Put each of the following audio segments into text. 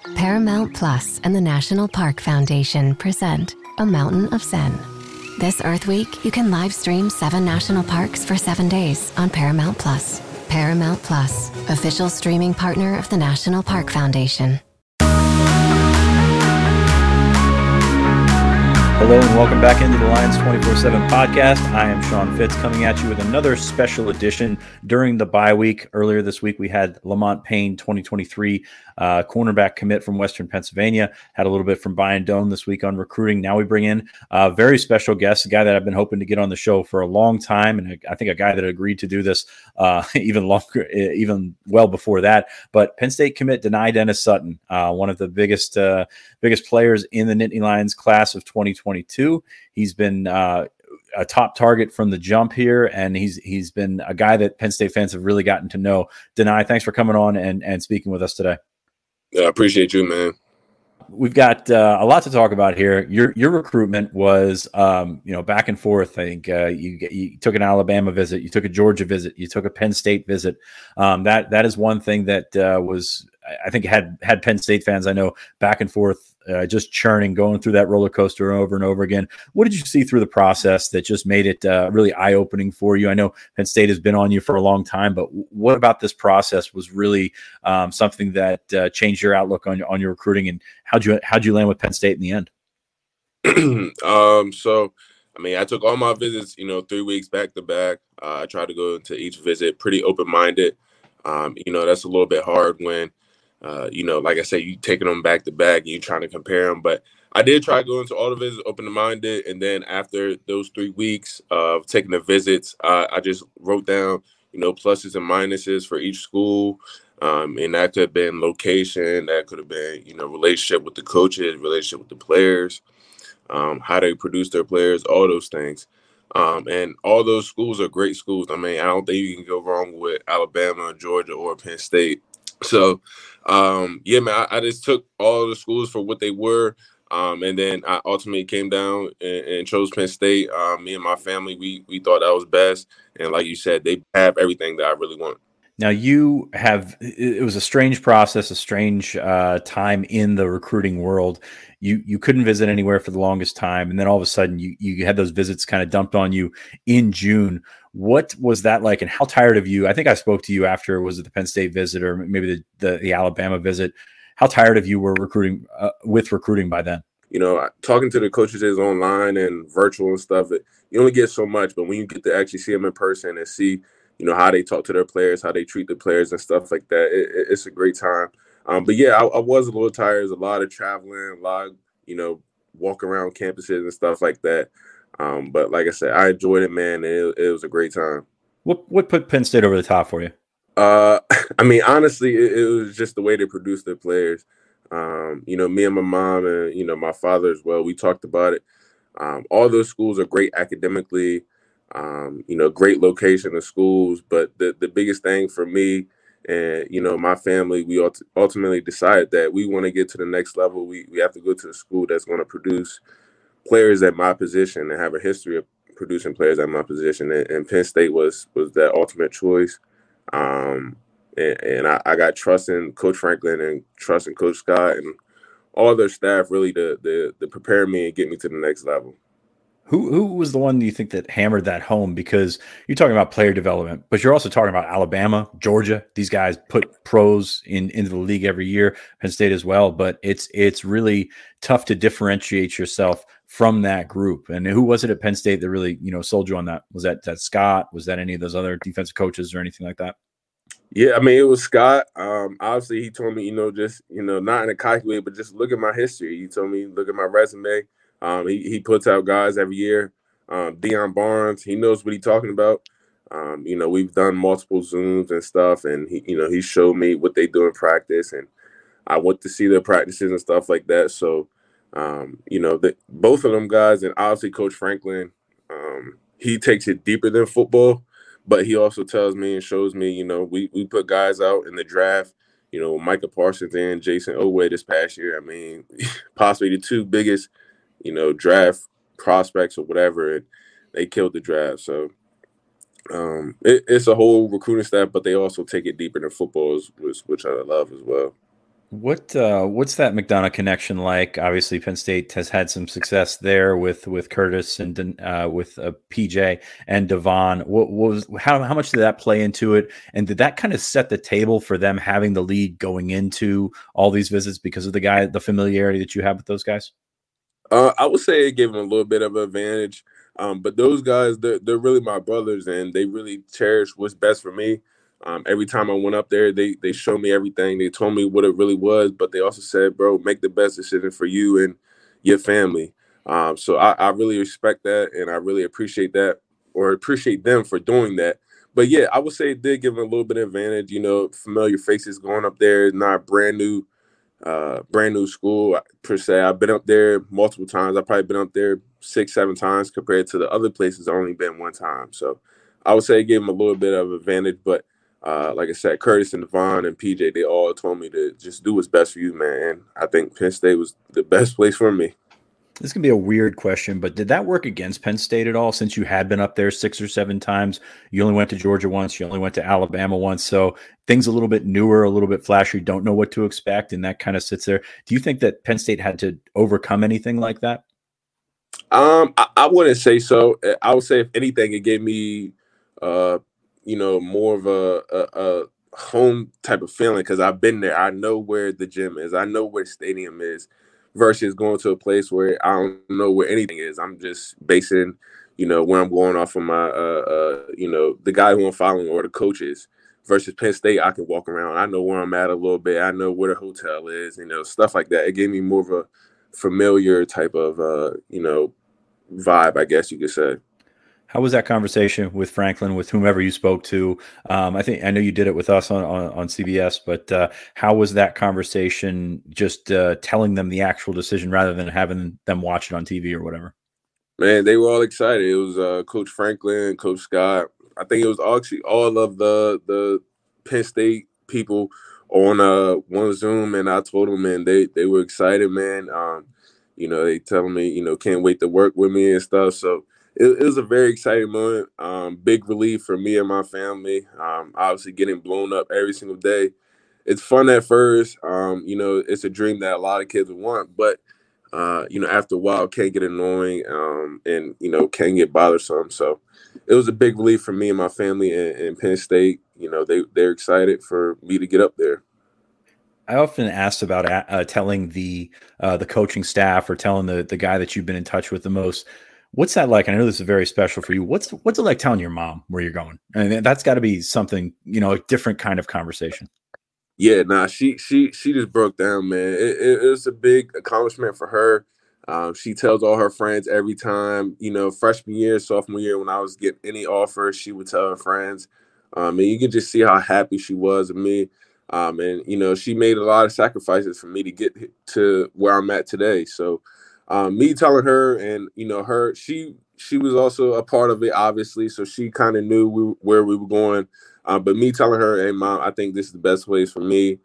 Paramount Plus and the National Park Foundation present A Mountain of Zen. This Earth Week, you can live stream 7 national parks for 7 days on Paramount Plus. Paramount Plus, official streaming partner of the National Park Foundation. Hello and welcome back into the Lions 24/7 podcast. I am Sean Fitz coming at you with another special edition during the bye week. Earlier this week, we had Lamont Payne, 2023 cornerback commit from Western Pennsylvania. Had a little bit from Brian Doan this week on recruiting. Now we bring in a very special guest, a guy that I've been hoping to get on the show for a long time, and I think a guy that agreed to do this even well before that. But Penn State commit Dani Dennis Sutton, one of the biggest players in the Nittany Lions class of 2022. He's been a top target from the jump here, and he's been a guy that Penn State fans have really gotten to know. Dani, thanks for coming on and speaking with us today. Yeah, I appreciate you, man. We've got a lot to talk about here. Your recruitment was, back and forth. I think you took an Alabama visit, you took a Georgia visit, you took a Penn State visit. That is one thing that was, I think, had Penn State fans, I know, back and forth, just churning, going through that roller coaster over and over again. What did you see through the process that just made it really eye-opening for you? I know Penn State has been on you for a long time, but what about this process was really something that changed your outlook on your recruiting, and how'd you land with Penn State in the end? So, I took all my visits, 3 weeks back to back. I tried to go into each visit pretty open-minded. That's a little bit hard when, like I said, you taking them back to back and you trying to compare them. But I did try to go into all the visits open-minded. And then after those 3 weeks of taking the visits, I just wrote down, pluses and minuses for each school. And that could have been location, that could have been, relationship with the coaches, relationship with the players, how they produce their players, all those things. And all those schools are great schools. I don't think you can go wrong with Alabama, Georgia, or Penn State. So, I just took all the schools for what they were. And then I ultimately came down and chose Penn State. Me and my family, we thought that was best. And like you said, they have everything that I really want. Now it was a strange process, a strange time in the recruiting world. You couldn't visit anywhere for the longest time. And then all of a sudden you had those visits kind of dumped on you in June. What was that like? And how tired of you? I think I spoke to you after, was it the Penn State visit or maybe the Alabama visit? How tired of you were recruiting by then? Talking to the coaches is online and virtual and stuff, you only get so much. But when you get to actually see them in person and see, how they talk to their players, how they treat the players and stuff like that, it's a great time. But yeah, I was a little tired. There's a lot of traveling, a lot of, walk around campuses and stuff like that. But like I said, I enjoyed it, man. It was a great time. What put Penn State over the top for you? Honestly, it was just the way they produce their players. Me and my mom and, my father as well, we talked about it. All those schools are great academically, great location of schools. But the biggest thing for me and, my family, we ultimately decided that we want to get to the next level. We have to go to a school that's going to produce players at my position and have a history of producing players at my position. And Penn State was that ultimate choice. And I got trust in Coach Franklin and trust in Coach Scott and all their staff really to prepare me and get me to the next level. Who was the one you think that hammered that home? Because you're talking about player development, but you're also talking about Alabama, Georgia. These guys put pros into the league every year, Penn State as well. But it's really tough to differentiate yourself from that group. And who was it at Penn State that really, sold you on that? Was that Scott? Was that any of those other defensive coaches or anything like that? Yeah, it was Scott. Obviously, he told me, just, not in a cocky way, but just look at my history. He told me, look at my resume. He puts out guys every year. Deion Barnes, he knows what he's talking about. We've done multiple Zooms and stuff, and he showed me what they do in practice, and I went to see their practices and stuff like that. So, both of them guys, and obviously Coach Franklin, he takes it deeper than football, but he also tells me and shows me, we put guys out in the draft. Micah Parsons and Jason Oweh this past year. Possibly the two biggest draft prospects or whatever, and they killed the draft. So it's a whole recruiting staff, but they also take it deeper than football, which I love as well. What's that McDonough connection like? Obviously, Penn State has had some success there with Curtis and with PJ and Devon. What was how much did that play into it? And did that kind of set the table for them having the lead going into all these visits because of the familiarity that you have with those guys? I would say it gave them a little bit of an advantage. But those guys, they're really my brothers, and they really cherish what's best for me. Every time I went up there, they showed me everything. They told me what it really was, but they also said, "Bro, make the best decision for you and your family." So I really respect that, and I really appreciate that, or appreciate them for doing that. But yeah, I would say it did give them a little bit of advantage. Familiar faces going up there, not brand new school per se. I've been up there multiple times. I've probably been up there 6, 7 times compared to the other places. I've only been one time. So I would say it gave them a little bit of advantage. But like I said, Curtis and Devon and PJ, they all told me to just do what's best for you, man. And I think Penn State was the best place for me. This can be a weird question, but did that work against Penn State at all since you had been up there 6 or 7 times? You only went to Georgia once, you only went to Alabama once. So things a little bit newer, a little bit flashy, don't know what to expect, and that kind of sits there. Do you think that Penn State had to overcome anything like that? I wouldn't say so. I would say if anything, it gave me, more of a home type of feeling because I've been there. I know where the gym is. I know where the stadium is. Versus going to a place where I don't know where anything is. I'm just basing, where I'm going off of my, the guy who I'm following or the coaches. Versus Penn State, I can walk around. I know where I'm at a little bit. I know where the hotel is. Stuff like that. It gave me more of a familiar type of, vibe, I guess you could say. How was that conversation with Franklin, with whomever you spoke to? I know you did it with us on CBS, but how was that conversation? Just telling them the actual decision rather than having them watch it on TV or whatever. Man, they were all excited. It was Coach Franklin, Coach Scott. I think it was actually all of the Penn State people on one Zoom, and I told them, and they were excited, man. They telling me, can't wait to work with me and stuff. So it was a very exciting moment. Big relief for me and my family. Obviously getting blown up every single day. It's fun at first. It's a dream that a lot of kids would want, but after a while, it can get annoying and can get bothersome. So it was a big relief for me and my family in Penn State. They're excited for me to get up there. I often asked about telling the coaching staff or telling the guy that you've been in touch with the most. What's that like? And I know this is very special for you. What's it like telling your mom where you're going? I mean, that's got to be something, a different kind of conversation. Yeah, nah, she just broke down, man. It was a big accomplishment for her. She tells all her friends every time, freshman year, sophomore year, when I was getting any offers, she would tell her friends. And you can just see how happy she was of me. And she made a lot of sacrifices for me to get to where I'm at today. So me telling her and, she was also a part of it, obviously. So she kind of knew where we were going. But me telling her, "Hey, Mom, I think this is the best place for me."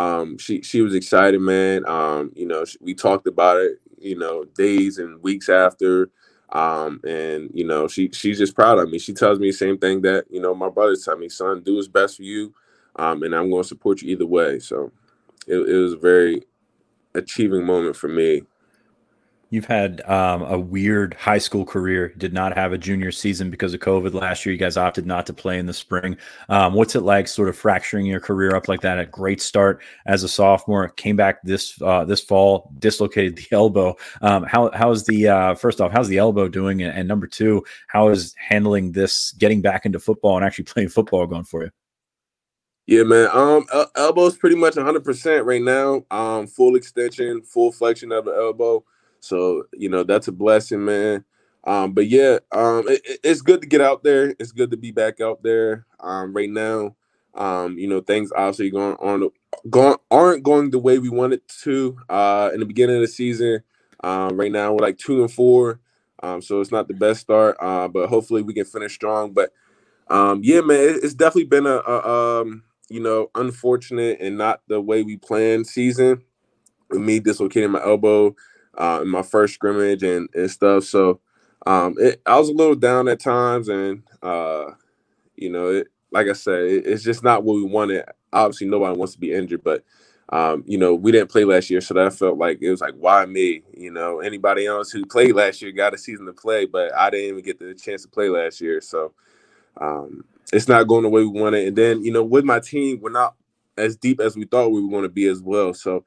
She was excited, man. We talked about it, days and weeks after. And she's just proud of me. She tells me the same thing that my brothers tell me, "Son, do what's best for you, and I'm going to support you either way." So it was a very achieving moment for me. You've had a weird high school career, did not have a junior season because of COVID last year. You guys opted not to play in the spring. What's it like sort of fracturing your career up like that? A great start as a sophomore, came back this fall, dislocated the elbow. How's the first off, how's the elbow doing? And number two, how is handling this, getting back into football and actually playing football going for you? Yeah, man. Elbow's pretty much 100% right now. Full extension, full flexion of the elbow. So, that's a blessing, man. But yeah, it's good to get out there. It's good to be back out there. Right now, things obviously aren't going the way we wanted to. In the beginning of the season, right now we're like 2-4. So it's not the best start. But hopefully we can finish strong. But yeah, man, it's definitely been a unfortunate and not the way we planned season with me dislocating my elbow in my first scrimmage and stuff. So I was a little down at times, and like I said, it's just not what we wanted. Obviously, nobody wants to be injured, but We didn't play last year, so that felt like it was like, why me? Anybody else who played last year got a season to play, but I didn't even get the chance to play last year. So it's not going the way we wanted. And then, with my team, we're not as deep as we thought we were going to be as well. So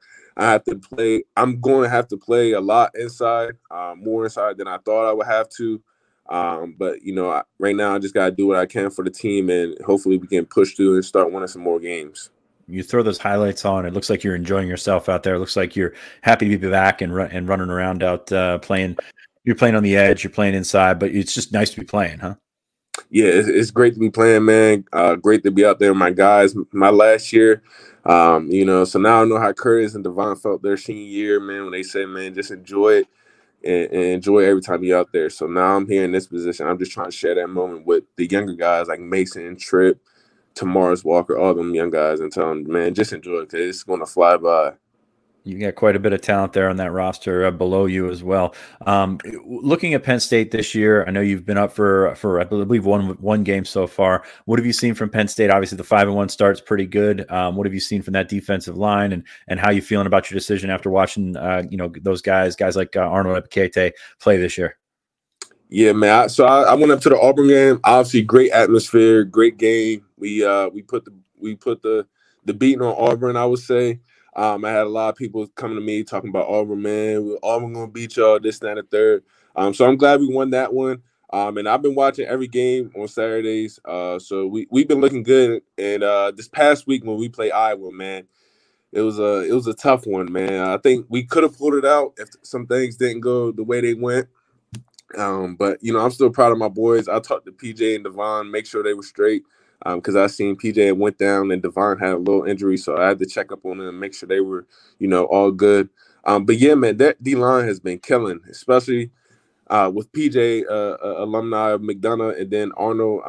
I'm going to have to play a lot inside, more inside than I thought I would have to. But right now I just got to do what I can for the team, and hopefully we can push through and start winning some more games. You throw those highlights on, it looks like you're enjoying yourself out there. It looks like you're happy to be back and running around out playing. You're playing on the edge, you're playing inside, but it's just nice to be playing, huh? Yeah, it's great to be playing, man. Great to be out there with my guys. My last year, so now I know how Curtis and Devon felt their senior year, man, when they said, man, just enjoy it and enjoy every time you're out there. So now I'm here in this position. I'm just trying to share that moment with the younger guys like Mason, Tripp, Tamaris Walker, all them young guys, and tell them, man, just enjoy it because it's going to fly by. You got quite a bit of talent there on that roster below you as well. Looking at Penn State this year, I know you've been up for I believe one game so far. What have you seen from Penn State? Obviously, the 5-1 start's pretty good. What have you seen from that defensive line, and how you feeling about your decision after watching those guys like Arnold Ebiketie play this year? Yeah, man. I went up to the Auburn game. Obviously, great atmosphere, great game. We put the beating on Auburn, I would say. I had a lot of people coming to me talking about Auburn, man. Auburn gonna beat y'all, this, that, and the third. So I'm glad we won that one. And I've been watching every game on Saturdays. So we've been looking good. And this past week when we played Iowa, man, it was a tough one, man. I think we could have pulled it out if some things didn't go the way they went. But I'm still proud of my boys. I talked to PJ and Devon, make sure they were straight. Because I seen PJ went down and Devon had a little injury, so I had to check up on them and make sure they were, all good. But yeah, man, that D-line has been killing, especially with PJ, alumni of McDonough, and then Arnold,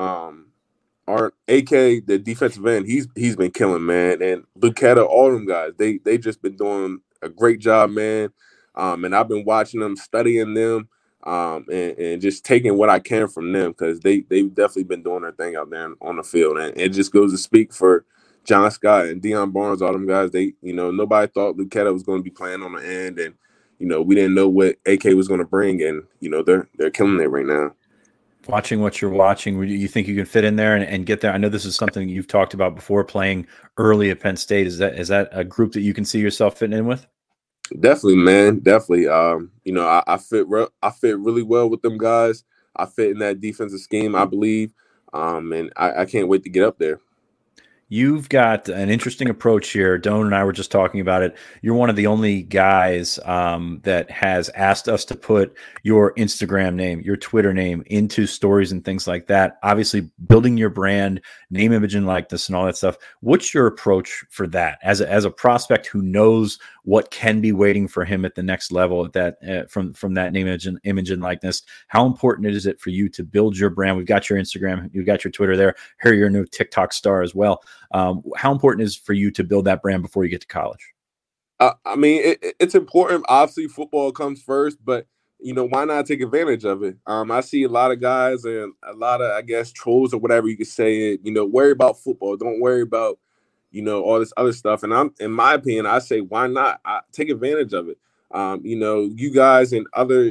AK, the defensive end. He's been killing, man, and Lucetta, all them guys. They just been doing a great job, man. And I've been watching them, studying them. And just taking what I can from them because they've definitely been doing their thing out there on the field. And it just goes to speak for John Scott and Deion Barnes, all them guys. They, nobody thought Lucetta was going to be playing on the end. And, we didn't know what AK was going to bring. And, they're killing it right now. Watching what you're watching, you think you can fit in there and get there? I know this is something you've talked about before, playing early at Penn State. Is that a group that you can see yourself fitting in with? Definitely, man. Definitely. I fit really well with them guys. I fit in that defensive scheme, I believe. And I can't wait to get up there. You've got an interesting approach here. Doan and I were just talking about it. You're one of the only guys that has asked us to put your Instagram name, your Twitter name into stories and things like that. Obviously, building your brand, name, image, and likeness, and all that stuff. What's your approach for that as a prospect who knows what can be waiting for him at the next level? At that from that name, image, and likeness. How important is it for you to build your brand? We've got your Instagram, you've got your Twitter there. Here, you're a new TikTok star as well. How important is it for you to build that brand before you get to college? I mean, it's important. Obviously, football comes first, but why not take advantage of it? I see a lot of guys and a lot of, I guess, trolls or whatever you could say it. Worry about football. Don't worry about all this other stuff. And in my opinion, I say, why not? Take advantage of it. You guys and other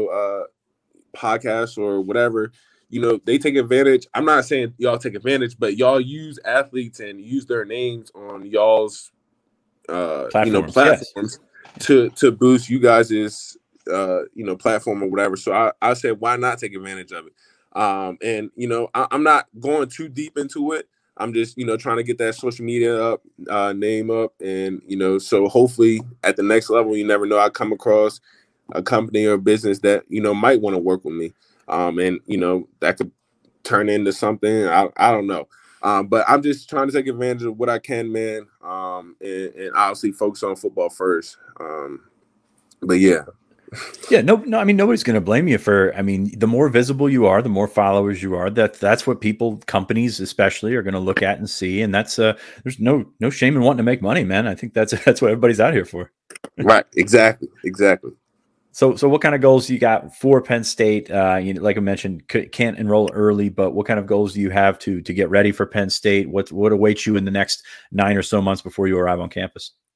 podcasts or whatever. They take advantage. I'm not saying y'all take advantage, but y'all use athletes and use their names on y'all's, platforms yes. to boost you guys' platform or whatever. So I said, why not take advantage of it? And I'm not going too deep into it. I'm just, trying to get that social media up, name up, and so hopefully at the next level, you never know, I come across a company or a business that might want to work with me. And that could turn into something. I don't know. But I'm just trying to take advantage of what I can, man. And obviously focus on football first. But yeah. Yeah, no. I mean, nobody's going to blame you for. I mean, the more visible you are, the more followers you are. That's what companies especially, are going to look at and see. And that's there's no shame in wanting to make money, man. I think that's what everybody's out here for. Right. Exactly. So what kind of goals do you got for Penn State? Like I mentioned, can't enroll early, but what kind of goals do you have to get ready for Penn State? What awaits you in the next 9 or so months before you arrive on campus?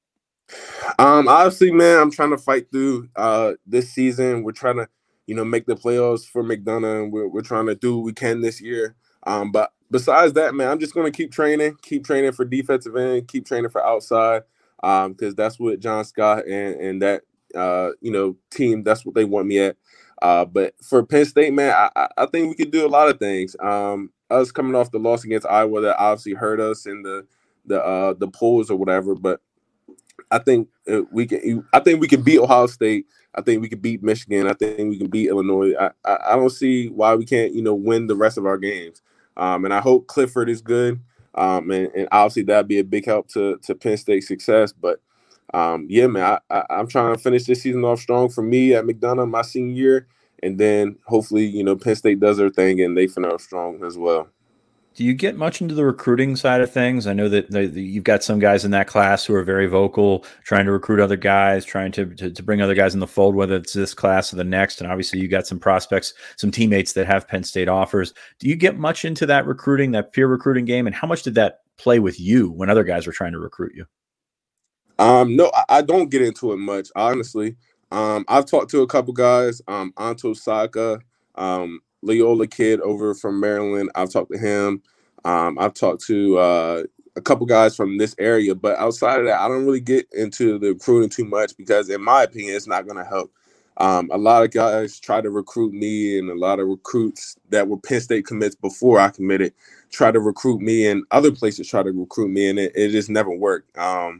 Obviously, man, I'm trying to fight through this season. We're trying to, make the playoffs for McDonough, and we're trying to do what we can this year. But besides that, man, I'm just gonna keep training for defensive end, keep training for outside, because that's what John Scott and that team, that's what they want me at. But for Penn State, man, I think we could do a lot of things. Us coming off the loss against Iowa, that obviously hurt us in the polls or whatever, but I think we can. I think we can beat Ohio State. I think we can beat Michigan. I think we can beat Illinois. I don't see why we can't, win the rest of our games. And I hope Clifford is good. And obviously that'd be a big help to Penn State's success. But yeah, man, I'm trying to finish this season off strong for me at McDonough my senior year, and then hopefully, Penn State does their thing and they finish off strong as well. Do you get much into the recruiting side of things? I know that you've got some guys in that class who are very vocal, trying to recruit other guys, trying to bring other guys in the fold, whether it's this class or the next. And obviously, you got some prospects, some teammates that have Penn State offers. Do you get much into that recruiting, that peer recruiting game? And how much did that play with you when other guys were trying to recruit you? No, I don't get into it much, honestly. I've talked to a couple guys, Anto Saka, Loyola kid over from Maryland. I've talked to him. I've talked to a couple guys from this area, but outside of that, I don't really get into the recruiting too much because, in my opinion, it's not going to help. A lot of guys try to recruit me, and a lot of recruits that were Penn State commits before I committed try to recruit me, and other places try to recruit me, and it just never worked.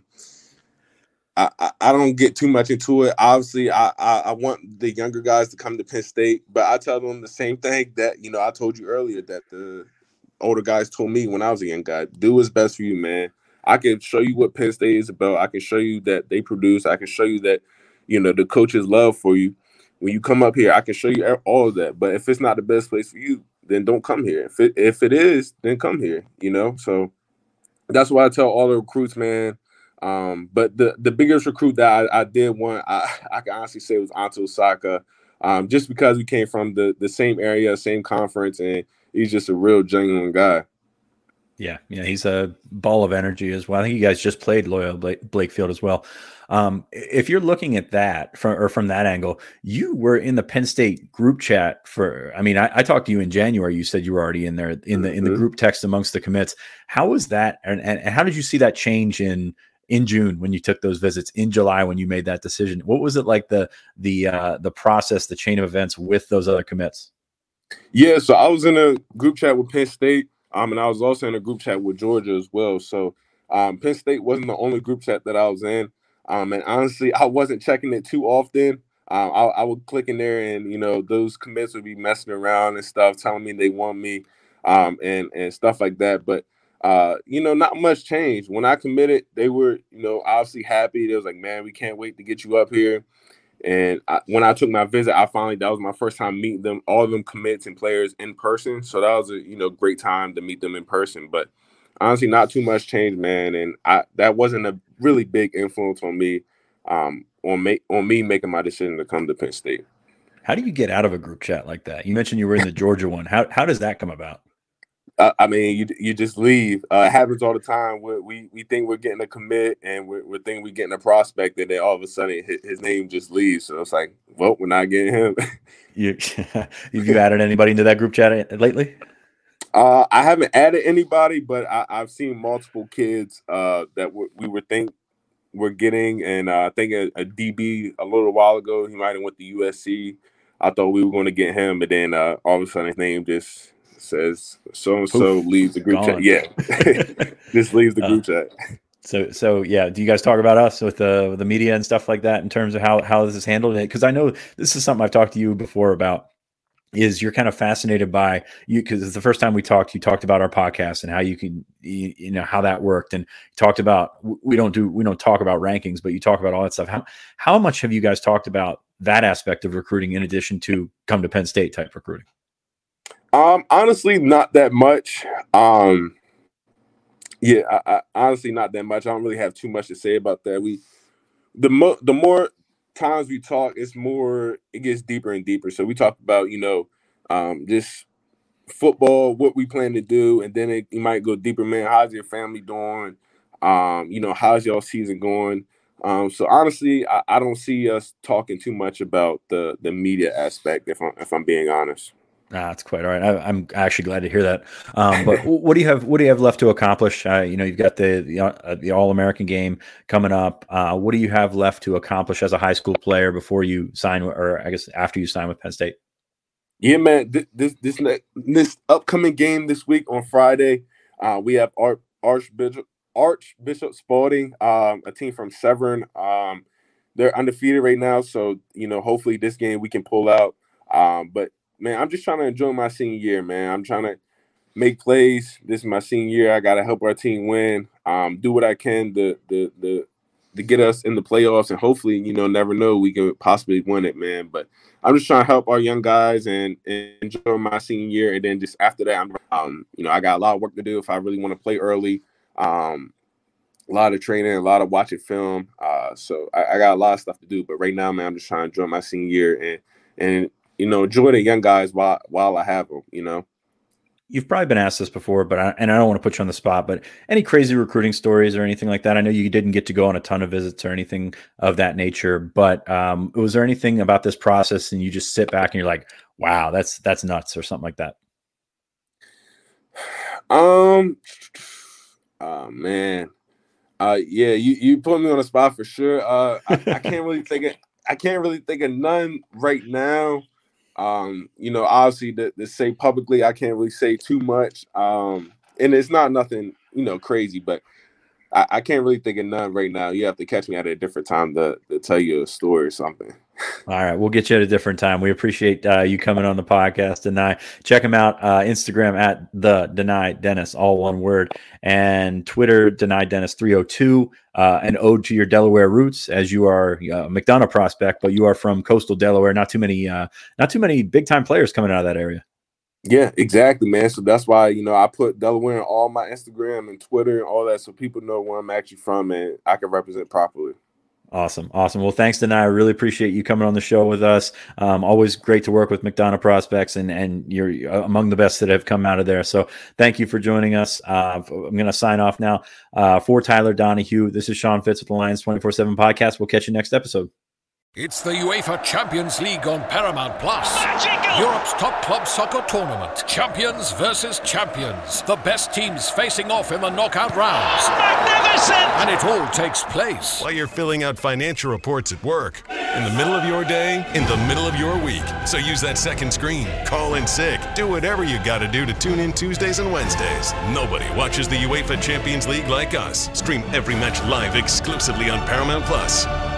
I don't get too much into it. Obviously, I want the younger guys to come to Penn State, but I tell them the same thing that, I told you earlier that the older guys told me when I was a young guy. Do what's best for you, man. I can show you what Penn State is about. I can show you that they produce. I can show you that, the coach's love for you. When you come up here, I can show you all of that. But if it's not the best place for you, then don't come here. If it is, then come here, So that's why I tell all the recruits, man. But the biggest recruit that I did want, I can honestly say, was Anto Saka, just because we came from the same area, same conference, and he's just a real genuine guy. Yeah, he's a ball of energy as well. I think you guys just played Loyola Blakefield as well. If you're looking at that from that angle, you were in the Penn State group chat for. I mean, I talked to you in January. You said you were already in there in the group text amongst the commits. How was that, and how did you see that change in June when you took those visits, in July when you made that decision? What was it like, the process, the chain of events with those other commits? Yeah, so I was in a group chat with Penn State, and I was also in a group chat with Georgia as well. So Penn State wasn't the only group chat that I was in. And honestly, I wasn't checking it too often. I would click in there, and those commits would be messing around and stuff, telling me they want me, and stuff like that. But not much changed. When I committed, they were, obviously happy. They was like, man, we can't wait to get you up here. And when I took my visit, that was my first time meeting them, all of them commits and players in person. So that was a great time to meet them in person. But honestly, not too much change, man. And that wasn't a really big influence on me, on me making my decision to come to Penn State. How do you get out of a group chat like that? You mentioned you were in the Georgia one. How does that come about? I mean, you just leave. It happens all the time. We think we're getting a commit, and we're thinking we're getting a prospect, and then all of a sudden his name just leaves. So it's like, well, we're not getting him. Have you added anybody into that group chat lately? I haven't added anybody, but I've seen multiple kids that we were think we're getting, and I think a DB a little while ago, he might have went to USC. I thought we were going to get him, but then all of a sudden his name just says so-and-so leaves the group chat. Yeah. Just leaves the group chat. So yeah, do you guys talk about us with the media and stuff like that in terms of how this is handled? Because I know this is something I've talked to you before about, is you're kind of fascinated by you, because it's the first time we talked, you talked about our podcast and how you can, how that worked, and talked about, we don't talk about rankings, but you talk about all that stuff. How much have you guys talked about that aspect of recruiting in addition to come to Penn State type recruiting? Honestly, not that much. Yeah, I honestly not that much. I don't really have too much to say about that. The more times we talk, it gets deeper and deeper. So we talk about, just football, what we plan to do, and then you might go deeper, man. How's your family doing? How's y'all season going? So honestly, I don't see us talking too much about the media aspect, if I'm being honest. That's quite all right. I'm actually glad to hear that. But what do you have? What do you have left to accomplish? You've got the All-American game coming up. What do you have left to accomplish as a high school player before you sign, or I guess after you sign with Penn State? Yeah, man. This upcoming game this week on Friday, we have Archbishop Spalding, a team from Severn. They're undefeated right now, so hopefully this game we can pull out. But man, I'm just trying to enjoy my senior year, man. I'm trying to make plays. This is my senior year. I gotta help our team win. Do what I can to get us in the playoffs, and hopefully, never know, we can possibly win it, man. But I'm just trying to help our young guys and enjoy my senior year, and then just after that, I got a lot of work to do if I really want to play early. A lot of training, a lot of watching film. So I got a lot of stuff to do. But right now, man, I'm just trying to enjoy my senior year and enjoy the young guys while I have them. You've probably been asked this before, but I don't want to put you on the spot, but any crazy recruiting stories or anything like that? I know you didn't get to go on a ton of visits or anything of that nature, but was there anything about this process and you just sit back and you're like, wow, that's nuts or something like that? Man. Yeah, you put me on the spot for sure. I can't really think of none right now. Obviously to say publicly, I can't really say too much. And it's not nothing, crazy, but I can't really think of none right now. You have to catch me at a different time to tell you a story or something. All right, we'll get you at a different time. We appreciate you coming on the podcast, Dani. Check him out, Instagram at the Dani Dennis, all one word, and Twitter Dani Dennis 302. An ode to your Delaware roots, as you are a McDonough prospect, but you are from coastal Delaware. Not too many big time players coming out of that area. Yeah, exactly, man. So that's why, I put Delaware in all my Instagram and Twitter and all that, so people know where I'm actually from and I can represent properly. Awesome. Well, thanks, Dani. I really appreciate you coming on the show with us. Always great to work with McDonough prospects, and you're among the best that have come out of there. So thank you for joining us. I'm going to sign off now. For Tyler Donahue, this is Sean Fitz with the Lions 24/7 podcast. We'll catch you next episode. It's the UEFA Champions League on Paramount Plus. Europe's top club soccer tournament. Champions versus champions. The best teams facing off in the knockout rounds. Magnificent! And it all takes place while you're filling out financial reports at work, in the middle of your day, in the middle of your week. So use that second screen, call in sick, do whatever you got to do to tune in Tuesdays and Wednesdays. Nobody watches the UEFA Champions League like us. Stream every match live exclusively on Paramount Plus.